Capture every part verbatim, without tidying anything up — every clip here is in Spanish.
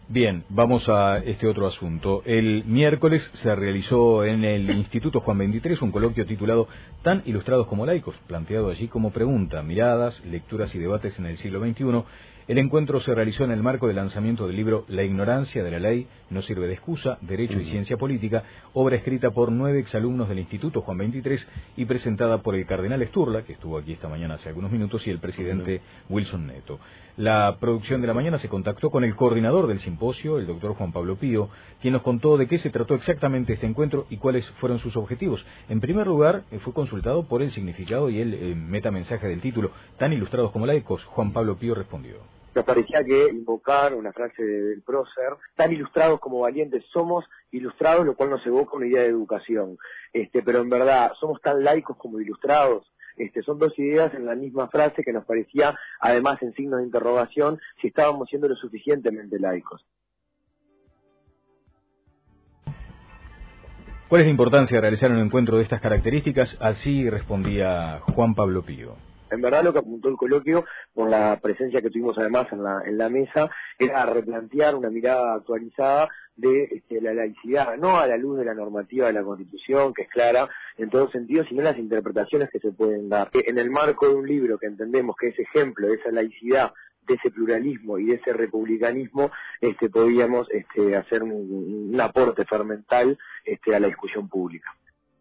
Bien, vamos a este otro asunto. El miércoles se realizó en el Instituto Juan veintitrés un coloquio titulado Tan ilustrados como laicos, planteado allí como pregunta, miradas, lecturas y debates en el siglo veintiuno. El encuentro se realizó en el marco del lanzamiento del libro La ignorancia de la ley no sirve de excusa, Derecho y Ciencia Política, obra escrita por nueve exalumnos del Instituto Juan veintitrés y presentada por el cardenal Sturla, que estuvo aquí esta mañana hace algunos minutos, y el presidente Wilson Neto. La producción de la mañana se contactó con el coordinador del simposio, el doctor Juan Pablo Pío, quien nos contó de qué se trató exactamente este encuentro y cuáles fueron sus objetivos. En primer lugar, fue consultado por el significado y el eh, metamensaje del título, Tan ilustrados como laicos. Juan Pablo Pío respondió. Nos parecía que invocar una frase del prócer, tan ilustrados como valientes somos, ilustrados, lo cual nos evoca una idea de educación. Este, pero en verdad, somos tan laicos como ilustrados. Este, son dos ideas en la misma frase que nos parecía, además en signos de interrogación, si estábamos siendo lo suficientemente laicos. ¿Cuál es la importancia de realizar un encuentro de estas características? Así respondía Juan Pablo Pío. En verdad lo que apuntó el coloquio, por la presencia que tuvimos además en la, en la mesa, era replantear una mirada actualizada de este, la laicidad, no a la luz de la normativa de la Constitución, que es clara en todos sentidos, sino las interpretaciones que se pueden dar. En el marco de un libro que entendemos que es ejemplo de esa laicidad, de ese pluralismo y de ese republicanismo, este, podíamos este, hacer un, un aporte fermental este, a la discusión pública.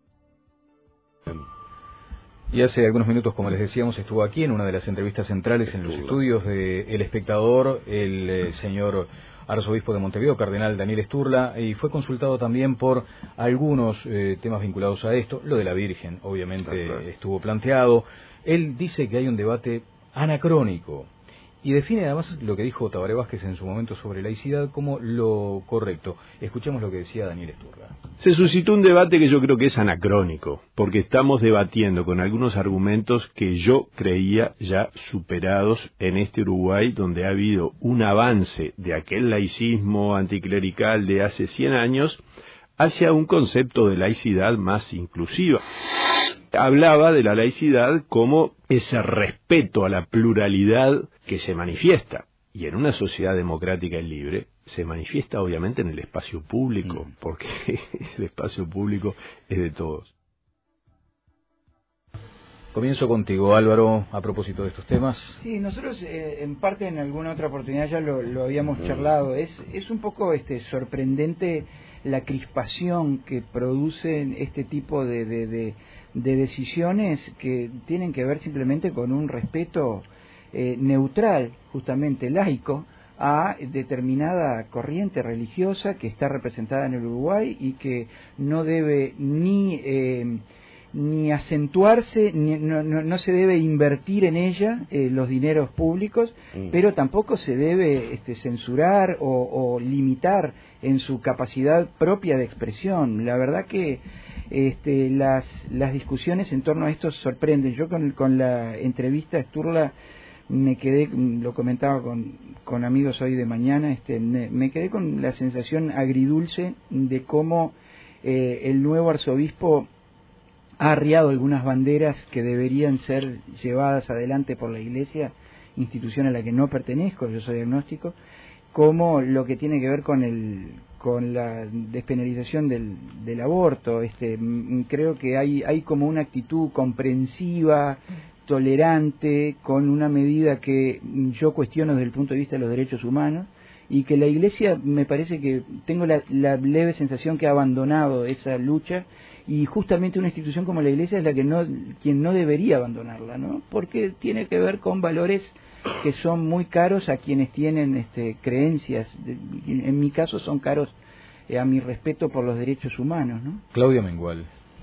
Y hace algunos minutos, como les decíamos, estuvo aquí en una de las entrevistas centrales en los estudios de El Espectador, el eh, señor arzobispo de Montevideo, cardenal Daniel Sturla, y fue consultado también por algunos eh, temas vinculados a esto. Lo de la Virgen, obviamente, estuvo planteado. Él dice que hay un debate anacrónico y define además lo que dijo Tabaré Vázquez en su momento sobre laicidad como lo correcto. Escuchemos lo que decía Daniel Sturla. Se suscitó un debate que yo creo que es anacrónico, porque estamos debatiendo con algunos argumentos que yo creía ya superados en este Uruguay, donde ha habido un avance de aquel laicismo anticlerical de hace cien años hacia un concepto de laicidad más inclusiva. Hablaba de la laicidad como ese respeto a la pluralidad que se manifiesta, y en una sociedad democrática y libre se manifiesta obviamente en el espacio público, porque el espacio público es de todos. Comienzo contigo, Álvaro, a propósito de estos temas. Sí, nosotros eh, en parte en alguna otra oportunidad ya lo, lo habíamos charlado. Es, es un poco este sorprendente la crispación que producen este tipo de, de, de, de decisiones que tienen que ver simplemente con un respeto eh, neutral, justamente laico, a determinada corriente religiosa que está representada en el Uruguay y que no debe ni eh, ni acentuarse, ni, no, no, no se debe invertir en ella eh, los dineros públicos, mm. pero tampoco se debe este, censurar o, o limitar en su capacidad propia de expresión. La verdad que este, las, las discusiones en torno a esto sorprenden. Yo con, con la entrevista a Sturla me quedé, lo comentaba con, con amigos hoy de mañana, este, me, me quedé con la sensación agridulce de cómo eh, el nuevo arzobispo ha arriado algunas banderas que deberían ser llevadas adelante por la Iglesia, institución a la que no pertenezco, yo soy agnóstico, como lo que tiene que ver con el con la despenalización del, del aborto. Este, creo que hay hay como una actitud comprensiva, tolerante, con una medida que yo cuestiono desde el punto de vista de los derechos humanos, y que la Iglesia, me parece que tengo la, la leve sensación que ha abandonado esa lucha, y justamente una institución como la Iglesia es la que no, quien no debería abandonarla, ¿no? Porque tiene que ver con valores que son muy caros a quienes tienen este, creencias. En mi caso son caros eh, a mi respeto por los derechos humanos, ¿no? Claudia Mengual.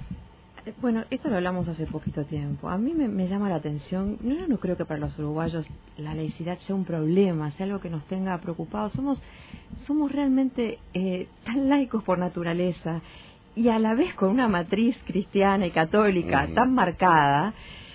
Bueno, esto lo hablamos hace poquito tiempo. A mí me, me llama la atención, no, yo no creo que para los uruguayos la laicidad sea un problema, sea algo que nos tenga preocupados. Somos, somos realmente eh, tan laicos por naturaleza y a la vez con una matriz cristiana y católica uh-huh. tan marcada,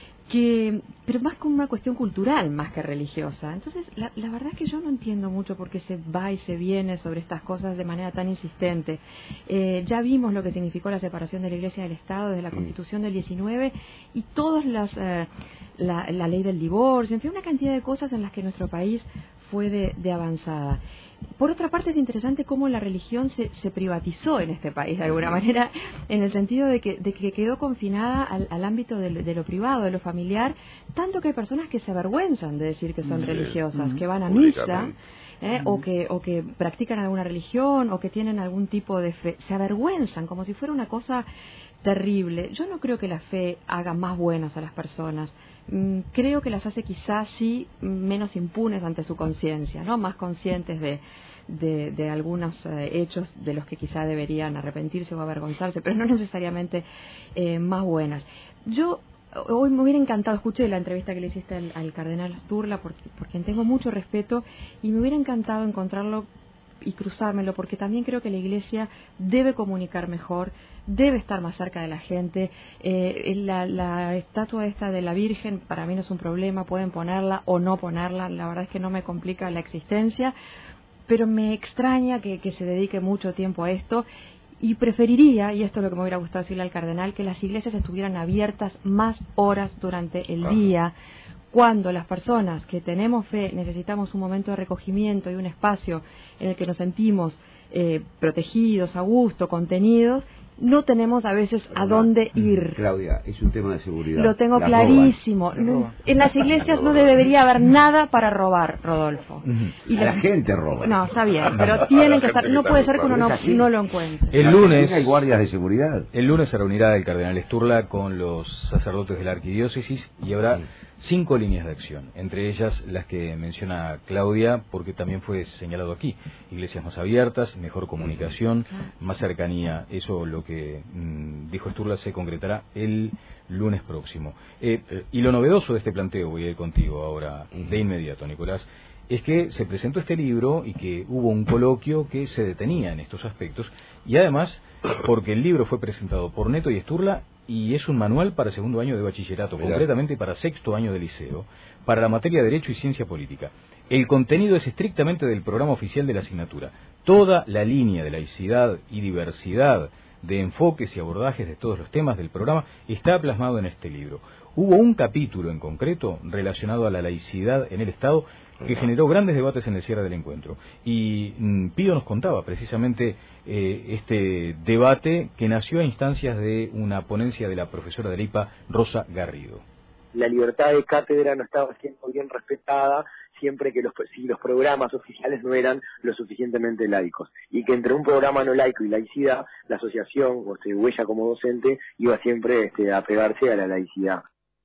que pero más como una cuestión cultural más que religiosa. Entonces, la, la verdad es que yo no entiendo mucho por qué se va y se viene sobre estas cosas de manera tan insistente. Eh, ya vimos lo que significó la separación de la Iglesia del Estado desde la Constitución del diecinueve y todas las... Eh, la, la ley del divorcio, en fin, una cantidad de cosas en las que nuestro país fue de, de avanzada. Por otra parte, es interesante cómo la religión se, se privatizó en este país, de alguna manera, en el sentido de que, de que quedó confinada al, al ámbito de lo, de lo privado, de lo familiar, tanto que hay personas que se avergüenzan de decir que son sí. religiosas, uh-huh. que van a misa, ¿eh? uh-huh. o, que, o que practican alguna religión, o que tienen algún tipo de fe. Se avergüenzan como si fuera una cosa terrible. Yo no creo que la fe haga más buenas a las personas. Mm, creo que las hace quizás sí menos impunes ante su conciencia, ¿no? Más conscientes de, de, de algunos eh, hechos de los que quizá deberían arrepentirse o avergonzarse, pero no necesariamente eh, más buenas. Yo hoy me hubiera encantado, escuché la entrevista que le hiciste al, al cardenal Sturla, por, por quien tengo mucho respeto, y me hubiera encantado encontrarlo y cruzármelo, porque también creo que la Iglesia debe comunicar mejor, debe estar más cerca de la gente. Eh, la, la estatua esta de la Virgen para mí no es un problema, pueden ponerla o no ponerla, la verdad es que no me complica la existencia, pero me extraña que, que se dedique mucho tiempo a esto, y preferiría, y esto es lo que me hubiera gustado decirle al cardenal, que las iglesias estuvieran abiertas más horas durante el día, cuando las personas que tenemos fe necesitamos un momento de recogimiento y un espacio en el que nos sentimos eh, protegidos, a gusto, contenidos, no tenemos a veces a dónde ir. Claudia, es un tema de seguridad. Lo tengo la clarísimo. roban. En las iglesias no debería haber nada para robar, Rodolfo. Y la, la gente roba. No, está bien, pero tienen que estar. No puede ser que uno no, no lo encuentre. El lunes hay guardias de seguridad. El lunes se reunirá el cardenal Sturla con los sacerdotes de la arquidiócesis y habrá sí. cinco líneas de acción, entre ellas las que menciona Claudia, porque también fue señalado aquí: iglesias más abiertas, mejor comunicación, más cercanía. Eso lo que que mmm, dijo Sturla se concretará el lunes próximo. Eh, eh, y lo novedoso de este planteo, voy a ir contigo ahora de inmediato, Nicolás, es que se presentó este libro y que hubo un coloquio que se detenía en estos aspectos, y además porque el libro fue presentado por Neto y Sturla y es un manual para segundo año de bachillerato, Mirá. concretamente para sexto año de liceo, para la materia de Derecho y Ciencia Política. El contenido es estrictamente del programa oficial de la asignatura. Toda la línea de laicidad y diversidad de enfoques y abordajes de todos los temas del programa está plasmado en este libro. Hubo un capítulo en concreto relacionado a la laicidad en el Estado que generó grandes debates en el cierre del encuentro. Y mmm, Pío nos contaba precisamente eh, este debate que nació a instancias de una ponencia de la profesora de la I P A, Rosa Garrido. La libertad de cátedra no estaba siendo bien respetada siempre que los, si los programas oficiales no eran lo suficientemente laicos, y que entre un programa no laico y laicidad, la asociación, o sea, Huella como docente, iba siempre este, a pegarse a la laicidad.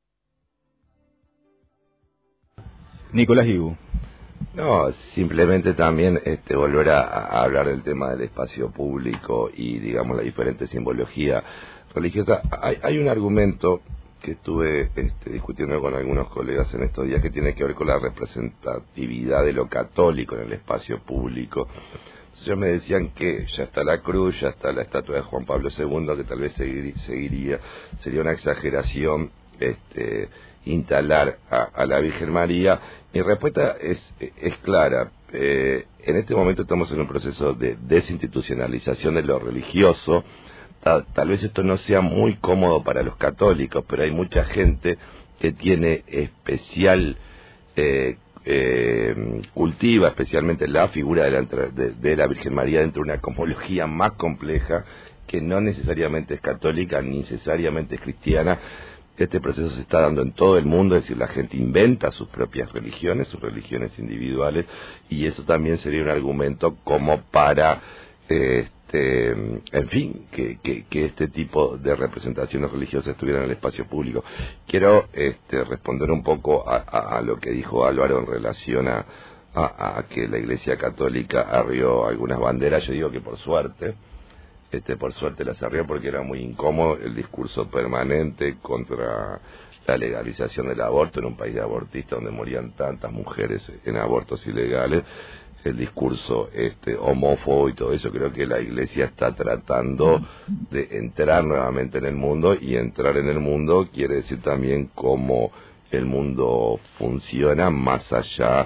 Nicolás Guibu. No, simplemente también este, volver a, a hablar del tema del espacio público y, digamos, la diferente simbología religiosa. Hay, hay un argumento que estuve este, discutiendo con algunos colegas en estos días que tiene que ver con la representatividad de lo católico en el espacio público. Ellos me decían que ya está la cruz, ya está la estatua de Juan Pablo segundo, que tal vez seguir, seguiría, sería una exageración este, instalar a, a la Virgen María. Mi respuesta es, es clara. Eh, en este momento estamos en un proceso de desinstitucionalización de lo religioso. Tal vez esto no sea muy cómodo para los católicos, pero hay mucha gente que tiene especial, eh, eh, cultiva especialmente la figura de la, de, de la Virgen María dentro de una cosmología más compleja, que no necesariamente es católica, ni necesariamente es cristiana. Este proceso se está dando en todo el mundo, es decir, la gente inventa sus propias religiones, sus religiones individuales, y eso también sería un argumento como para... Eh, Este, en fin, que, que, que este tipo de representaciones religiosas estuvieran en el espacio público. Quiero este, responder un poco a, a, a lo que dijo Álvaro en relación a, a, a que la Iglesia Católica arrió algunas banderas. Yo digo que por suerte, este, por suerte las arrió porque era muy incómodo el discurso permanente contra la legalización del aborto en un país de abortistas donde morían tantas mujeres en abortos ilegales. El discurso este homófobo y todo eso. Creo que la Iglesia está tratando de entrar nuevamente en el mundo, y entrar en el mundo quiere decir también cómo el mundo funciona más allá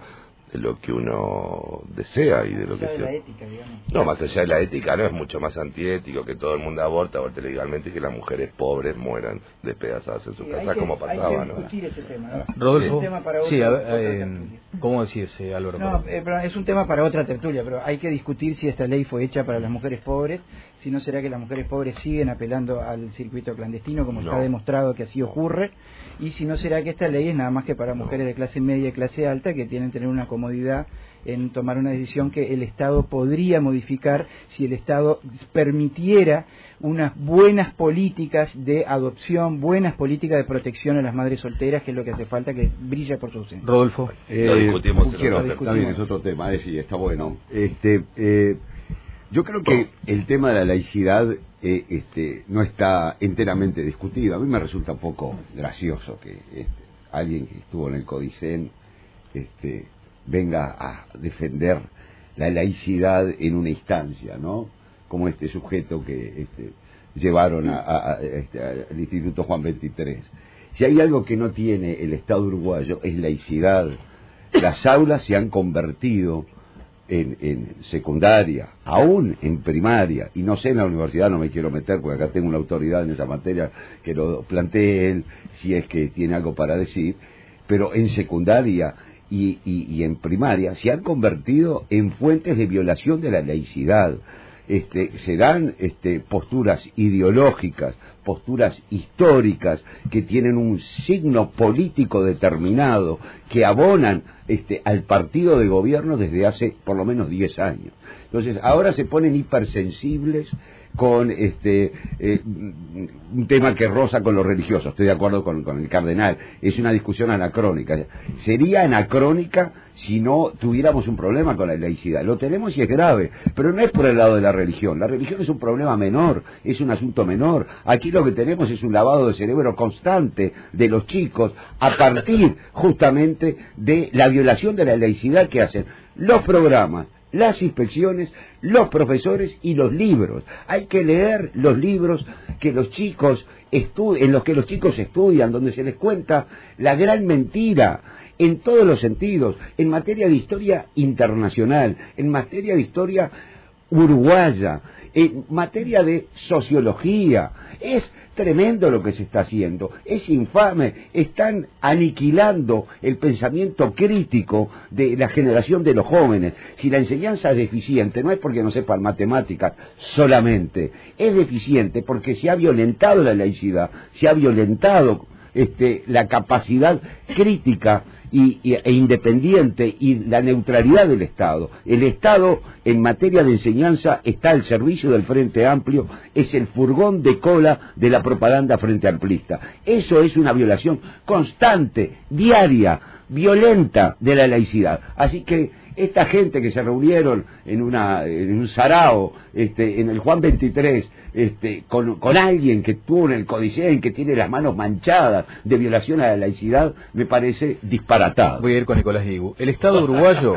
de lo que uno desea y de lo que de sea. la ética, digamos. No, más allá de la ética, no es mucho más antiético que todo el mundo aborte, aborte legalmente y que las mujeres pobres mueran despedazadas en su Sí, casa, que, como pasaba, hay que ¿no? discutir ese tema, ¿no? Rodolfo, es un tema para sí, otra, a ver, otra eh, tertulia. ¿cómo decís, eh, Álvaro? No, eh, pero es un tema para otra tertulia, pero hay que discutir si esta ley fue hecha para las mujeres pobres, si no será que las mujeres pobres siguen apelando al circuito clandestino, como No. está demostrado que así ocurre, y si no será que esta ley es nada más que para mujeres de clase media y clase alta que tienen que tener una comodidad en tomar una decisión que el Estado podría modificar si el Estado permitiera unas buenas políticas de adopción, buenas políticas de protección a las madres solteras, que es lo que hace falta, que brilla por su ausencia. Rodolfo. Lo discutimos en quiero, otra también es otro tema, eh, sí, está bueno. Este, eh, yo creo que el tema de la laicidad eh, este, no está enteramente discutido. A mí me resulta un poco gracioso que este, alguien que estuvo en el Codicen este, venga a defender la laicidad en una instancia, ¿no? Como este sujeto que este, llevaron a, a, a, este, al Instituto Juan veintitrés. Si hay algo que no tiene el Estado uruguayo es laicidad. Las aulas se han convertido en, en secundaria, aún en primaria, y no sé en la universidad, no me quiero meter porque acá tengo una autoridad en esa materia que lo plantee él, si es que tiene algo para decir, pero en secundaria y, y, y en primaria se han convertido en fuentes de violación de la laicidad. Este, se dan este, posturas ideológicas, posturas históricas que tienen un signo político determinado, que abonan este, al partido de gobierno desde hace por lo menos diez años. Entonces ahora se ponen hipersensibles con este eh, un tema que roza con lo religioso. Estoy de acuerdo con, con el cardenal, es una discusión anacrónica. Sería anacrónica si no tuviéramos un problema con la laicidad. Lo tenemos y es grave, pero no es por el lado de la religión. La religión es un problema menor, es un asunto menor. Aquí lo que tenemos es un lavado de cerebro constante de los chicos a partir justamente de la violación de la laicidad que hacen los programas, las inspecciones, los profesores y los libros. Hay que leer los libros que los chicos estu- en los que los chicos estudian, donde se les cuenta la gran mentira en todos los sentidos, en materia de historia internacional, en materia de historia uruguaya, en materia de sociología. Es tremendo lo que se está haciendo, es infame, están aniquilando el pensamiento crítico de la generación de los jóvenes. Si la enseñanza es deficiente, no es porque no sepan matemáticas solamente, es deficiente porque se ha violentado la laicidad, se ha violentado este, la capacidad crítica y, y, e independiente y la neutralidad del Estado. El Estado en materia de enseñanza está al servicio del Frente Amplio, es el furgón de cola de la propaganda frente amplista. Eso es una violación constante, diaria, violenta de la laicidad. Así que esta gente que se reunieron en una en un sarao, este, en el Juan veintitrés, este, con, con alguien que estuvo en el Codicen, que tiene las manos manchadas de violación a la laicidad, me parece disparatado. Voy a ir con Nicolás Guigu. El Estado uruguayo,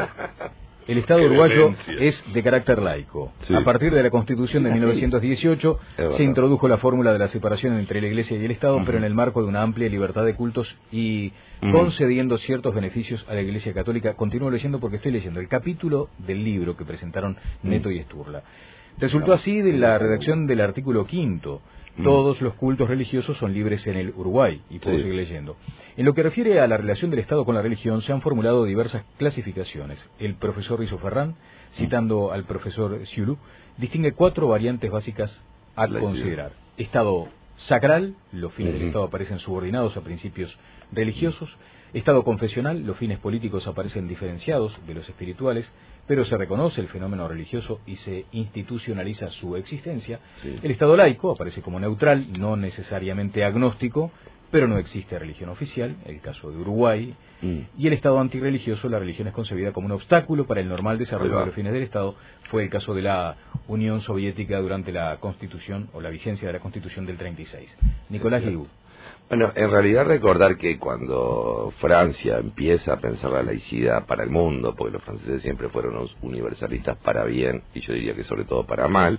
el Estado uruguayo es de carácter laico. Sí. A partir de la Constitución de mil novecientos dieciocho se introdujo la fórmula de la separación entre la Iglesia y el Estado, uh-huh. pero en el marco de una amplia libertad de cultos y uh-huh. concediendo ciertos beneficios a la Iglesia Católica. Continúo leyendo porque estoy leyendo el capítulo del libro que presentaron Neto uh-huh. y Sturla. Resultó así de la redacción del artículo quinto. Todos los cultos religiosos son libres en el Uruguay, y puedo sí. seguir leyendo. En lo que refiere a la relación del Estado con la religión, se han formulado diversas clasificaciones. El profesor Rizo Ferrán, citando al profesor Ciulu, distingue cuatro variantes básicas a la considerar. Idea. Estado sacral, los fines uh-huh. del Estado aparecen subordinados a principios religiosos. Estado confesional, los fines políticos aparecen diferenciados de los espirituales, pero se reconoce el fenómeno religioso y se institucionaliza su existencia. Sí. El Estado laico aparece como neutral, no necesariamente agnóstico, pero no existe religión oficial, el caso de Uruguay. Mm. Y el Estado antirreligioso, la religión es concebida como un obstáculo para el normal desarrollo de los fines del Estado. Fue el caso de la Unión Soviética durante la Constitución o la vigencia de la Constitución del treinta y seis. Nicolás Guigu. Bueno, en realidad recordar que cuando Francia empieza a pensar la laicidad para el mundo, porque los franceses siempre fueron los universalistas para bien, y yo diría que sobre todo para mal,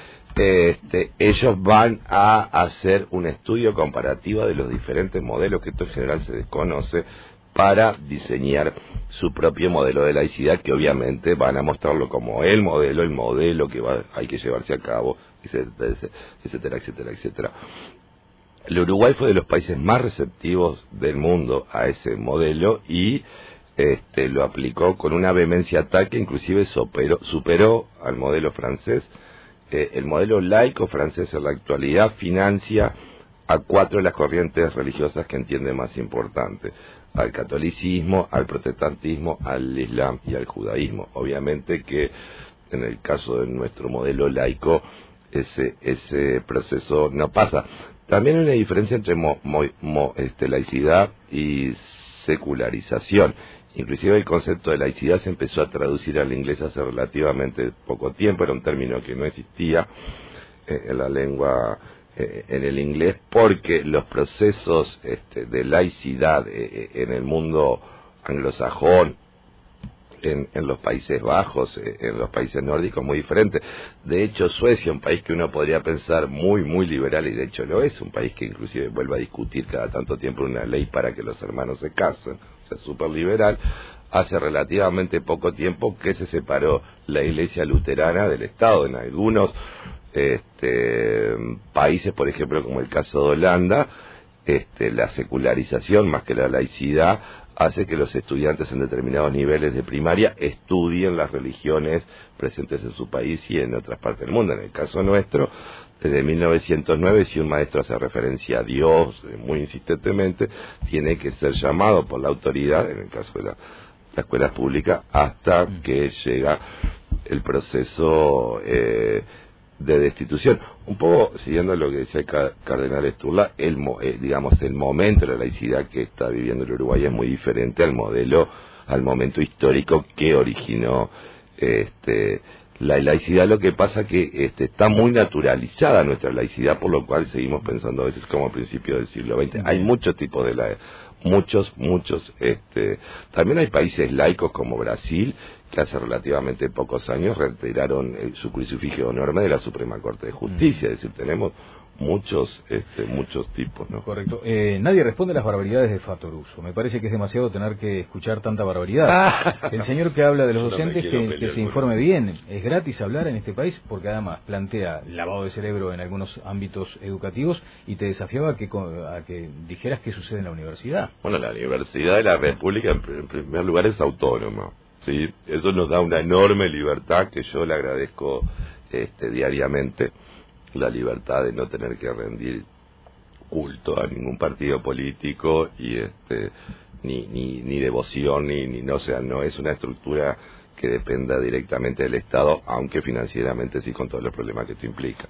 este, ellos van a hacer un estudio comparativo de los diferentes modelos, que esto en general se desconoce, para diseñar su propio modelo de laicidad, que obviamente van a mostrarlo como el modelo, el modelo que va, hay que llevarse a cabo, etcétera, etcétera, etcétera, etcétera. El Uruguay fue de los países más receptivos del mundo a ese modelo y este, lo aplicó con una vehemencia tal que inclusive superó, superó al modelo francés. Eh, el modelo laico francés en la actualidad financia a cuatro de las corrientes religiosas que entiende más importante: al catolicismo, al protestantismo, al islam y al judaísmo. Obviamente que en el caso de nuestro modelo laico ese ese proceso no pasa. También hay una diferencia entre mo, mo, mo, este, laicidad y secularización. Inclusive el concepto de laicidad se empezó a traducir al inglés hace relativamente poco tiempo, era un término que no existía eh, en la lengua, eh, en el inglés, porque los procesos este, de laicidad eh, en el mundo anglosajón, En, en los Países Bajos, en los países nórdicos, muy diferente. De hecho, Suecia, un país que uno podría pensar muy, muy liberal, y de hecho lo es, un país que inclusive vuelve a discutir cada tanto tiempo una ley para que los hermanos se casen, o sea, súper liberal. Hace relativamente poco tiempo que se separó la iglesia luterana del Estado. En algunos este, países, por ejemplo, como el caso de Holanda, este, la secularización más que la laicidad hace que los estudiantes en determinados niveles de primaria estudien las religiones presentes en su país y en otras partes del mundo. En el caso nuestro, desde mil novecientos nueve, si un maestro hace referencia a Dios muy insistentemente, tiene que ser llamado por la autoridad, en el caso de la, la escuela pública, hasta que llega el proceso eh, de destitución. Un poco siguiendo lo que decía el cardenal Sturla, el, eh, digamos, el momento de la laicidad que está viviendo el Uruguay es muy diferente al modelo, al momento histórico que originó este, la laicidad. Lo que pasa que este, está muy naturalizada nuestra laicidad, por lo cual seguimos pensando a veces como a principios del siglo veinte. Hay muchos tipos de la muchos, muchos, este, también hay países laicos como Brasil, que hace relativamente pocos años retiraron eh, su crucifijo de honor de la Suprema Corte de Justicia. Mm. Es decir, tenemos muchos este, muchos tipos, ¿no? Correcto. Eh, nadie responde a las barbaridades de Fattoruso. Me parece que es demasiado tener que escuchar tanta barbaridad. El señor que habla de los docentes, no que, que se informe bien. Es gratis hablar en este país, porque además plantea lavado de cerebro en algunos ámbitos educativos y te desafiaba a que, a que dijeras qué sucede en la universidad. Bueno, la Universidad de la República, en primer lugar, es autónoma. Sí, eso nos da una enorme libertad que yo le agradezco este, diariamente, la libertad de no tener que rendir culto a ningún partido político y este ni ni ni devoción ni ni no, o sea, no es una estructura que dependa directamente del Estado, aunque financieramente sí, con todos los problemas que esto implica.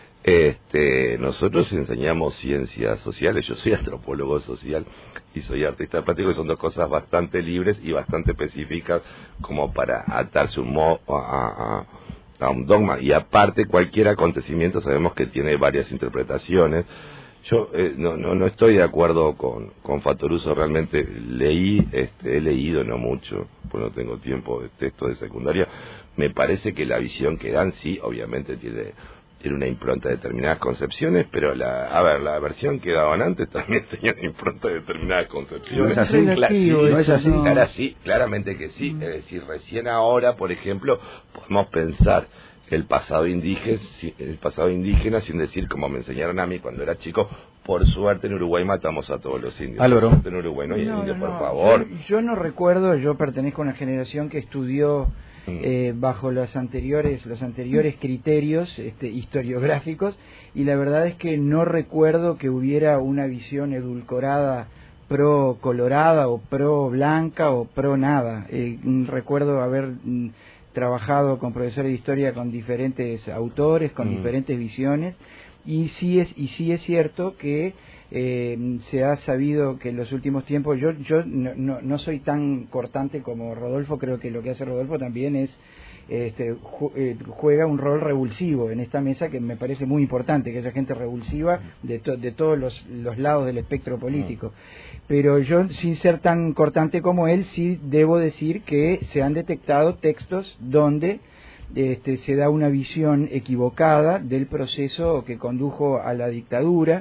Este, nosotros enseñamos ciencias sociales, yo soy antropólogo social y soy artista plástico, y son dos cosas bastante libres y bastante específicas como para atarse un mo a, a, a un dogma, y aparte cualquier acontecimiento sabemos que tiene varias interpretaciones. Yo eh, no, no no estoy de acuerdo con, con Fattoruso, realmente leí, este, he leído no mucho, pues no tengo tiempo de textos de secundaria. Me parece que la visión que dan sí, obviamente tiene tiene una impronta de determinadas concepciones, pero la, a ver, la versión que daban antes también tenía una impronta de determinadas concepciones. No es así, Cla sí, no es así. Claro, sí, claramente que sí. Mm. Es decir, recién ahora, por ejemplo, podemos pensar el pasado indígena, el pasado indígena sin decir, como me enseñaron a mí cuando era chico, por suerte en Uruguay matamos a todos los indios. Álvaro. En Uruguay no hay no, indios, no, por no. favor. Yo, yo no recuerdo, yo pertenezco a una generación que estudió Eh, bajo los anteriores los anteriores criterios este, historiográficos, y la verdad es que no recuerdo que hubiera una visión edulcorada pro colorada o pro blanca o pro nada. Eh, recuerdo haber mm, trabajado con profesores de historia con diferentes autores, con mm. diferentes visiones, y sí es y sí es cierto que Eh, se ha sabido que en los últimos tiempos, yo yo no, no, no soy tan cortante como Rodolfo, creo que lo que hace Rodolfo también es este, ju eh, juega un rol revulsivo en esta mesa, que me parece muy importante, que haya gente revulsiva de, to de todos los, los lados del espectro político. Pero yo, sin ser tan cortante como él, sí debo decir que se han detectado textos donde este, se da una visión equivocada del proceso que condujo a la dictadura,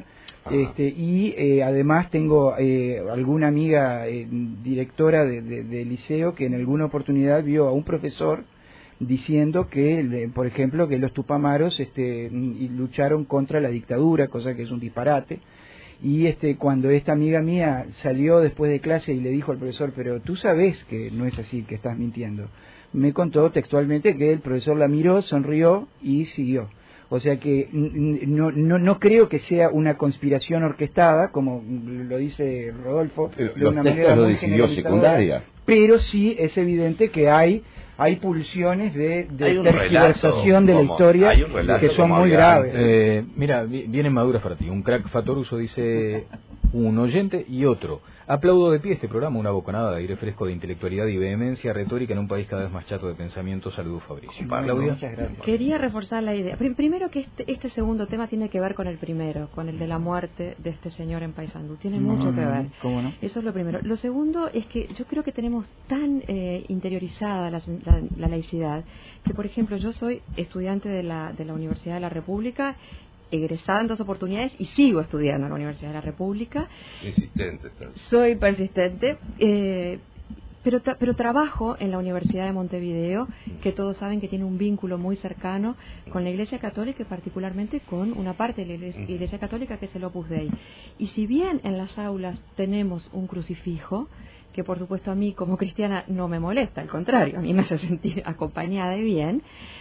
Este, y eh, además tengo eh, alguna amiga eh, directora de, de, de liceo que en alguna oportunidad vio a un profesor diciendo que, por ejemplo, que los tupamaros este, lucharon contra la dictadura, cosa que es un disparate. Y este, cuando esta amiga mía salió después de clase y le dijo al profesor, pero tú sabes que no es así, que estás mintiendo, me contó textualmente que el profesor la miró, sonrió y siguió. O sea que no, no, no creo que sea una conspiración orquestada, como lo dice Rodolfo, de Los una textos manera lo muy decidió generalizadora, secundaria. pero sí es evidente que hay hay pulsiones de, de Hay un tergiversación relato, de la como- historia hay un relato que son como muy había graves. Eh, mira, vi- vienen maduras para ti. Un crack Fatoruso dice, un oyente y otro. Aplaudo de pie este programa, una bocanada de aire fresco de intelectualidad y vehemencia retórica en un país cada vez más chato de pensamiento. Saludos, Fabricio. Bueno, Claudia. muchas gracias. Quería reforzar la idea. Prim- primero que este, este segundo tema tiene que ver con el primero, con el de la muerte de este señor en Paysandú. Tiene mucho que ver. ¿Cómo no? Eso es lo primero. Lo segundo es que yo creo que tenemos tan eh, interiorizada la, la, la laicidad que, por ejemplo, yo soy estudiante de la, de la Universidad de la República, egresada en dos oportunidades y sigo estudiando en la Universidad de la República. Insistente. estás. Soy persistente, eh, pero, tra- pero trabajo en la Universidad de Montevideo, que todos saben que tiene un vínculo muy cercano con la Iglesia Católica y particularmente con una parte de la Iglesia, Iglesia Católica que es el Opus Dei. Y si bien en las aulas tenemos un crucifijo, que por supuesto a mí como cristiana no me molesta, al contrario, a mí me hace sentir acompañada y bien,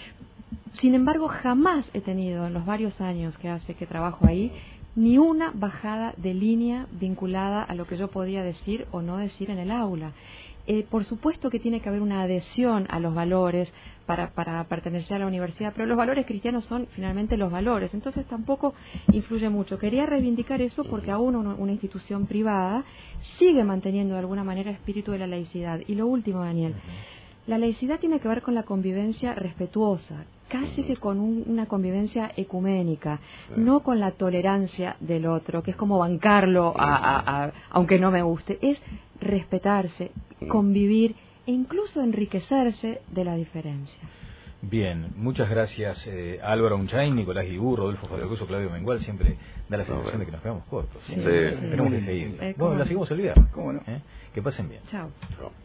sin embargo jamás he tenido en los varios años que hace que trabajo ahí ni una bajada de línea vinculada a lo que yo podía decir o no decir en el aula. Eh, por supuesto que tiene que haber una adhesión a los valores para, para pertenecer a la universidad, pero los valores cristianos son finalmente los valores, entonces tampoco influye mucho. Quería reivindicar eso porque aún una, una institución privada sigue manteniendo de alguna manera el espíritu de la laicidad. Y lo último, Daniel, la laicidad tiene que ver con la convivencia respetuosa, casi que con un, una convivencia ecuménica, no con la tolerancia del otro, que es como bancarlo a, a, a, aunque no me guste, es respetarse, convivir e incluso enriquecerse de la diferencia. Bien, muchas gracias eh, Álvaro Unchain, Nicolás Guibú, Rodolfo Fabregoso, Claudio Mengual. Siempre da la sensación de que nos quedamos cortos. Sí. Tenemos que seguir. Eh, Bueno, ¿cómo? la seguimos el viernes. ¿Cómo no? ¿Eh? Que pasen bien. Chao. Chao.